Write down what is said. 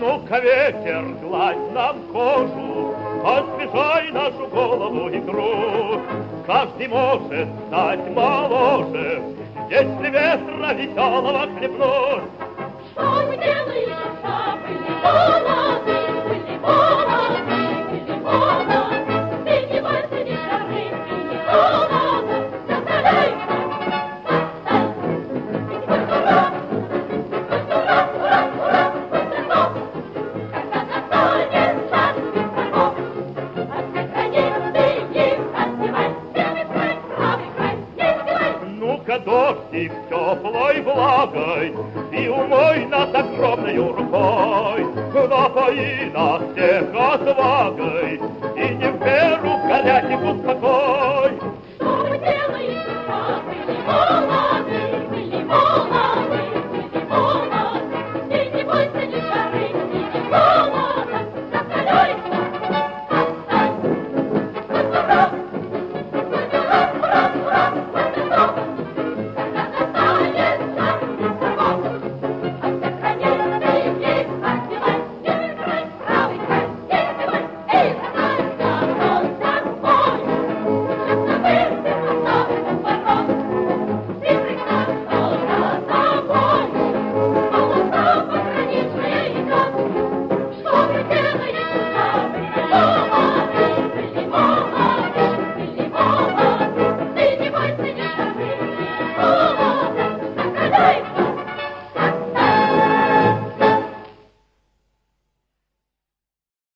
Ну-ка, ветер, гладь нам кожу, освежай нашу голову и грудь. Каждый может стать моложе, если ветра веселого хлебнуть. Что мы делаем, были молоды, были молоды, были молоды. Ты не бойся ни жары, ни холода, заставляй. Ну-ка, дождик теплой влагой, и умой нас огромною рукой. Напои нас всех отвагой, и не в меру горячий